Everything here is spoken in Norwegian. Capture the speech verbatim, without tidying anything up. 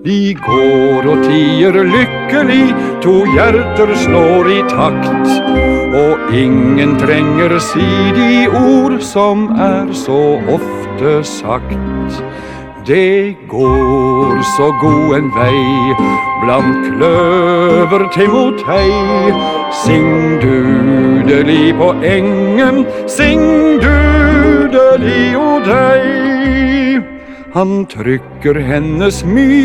De går og tier lykkelig, to hjerter slår i takt, og ingen trenger si de ord som er så ofte sagt. Det går så god en vei blant kløver til mot hei. Sing dudelig på engen, sing dudelig o deg. Han trykker hennes myke